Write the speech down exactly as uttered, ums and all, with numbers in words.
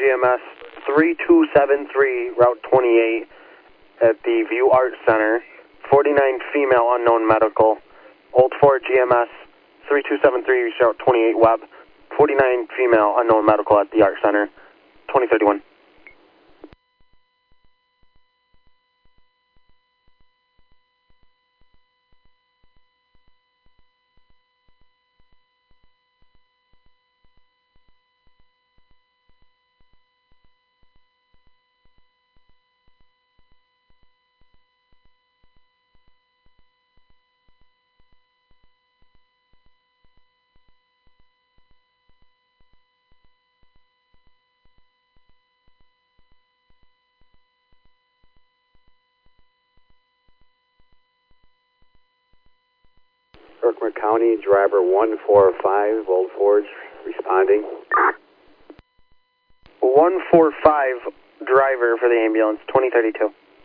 M S three two seven three, Route twenty-eight at the View Art Center. forty-nine female unknown medical. Old four G M S three two seven three, Route twenty-eight Web. forty-nine female unknown medical at the Art Center. twenty thirty-one. Herkimer County, driver one four five, Old Forge, responding. one four five, driver for the ambulance, twenty thirty-two.